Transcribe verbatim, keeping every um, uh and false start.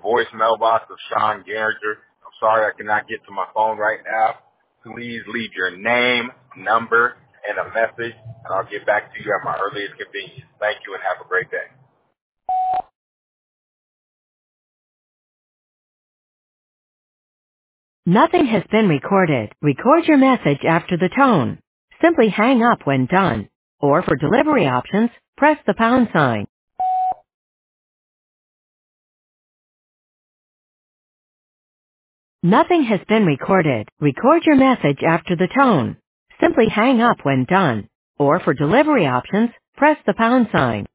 voicemail box of Sean Garinger. I'm sorry I cannot get to my phone right now. Please leave your name, number, and a message, and I'll get back to you at my earliest convenience. Thank you and have a great day. Nothing has been recorded. Record your message after the tone. Simply hang up when done. Or for delivery options, press the pound sign. Nothing has been recorded. Record your message after the tone. Simply hang up when done. Or for delivery options, press the pound sign.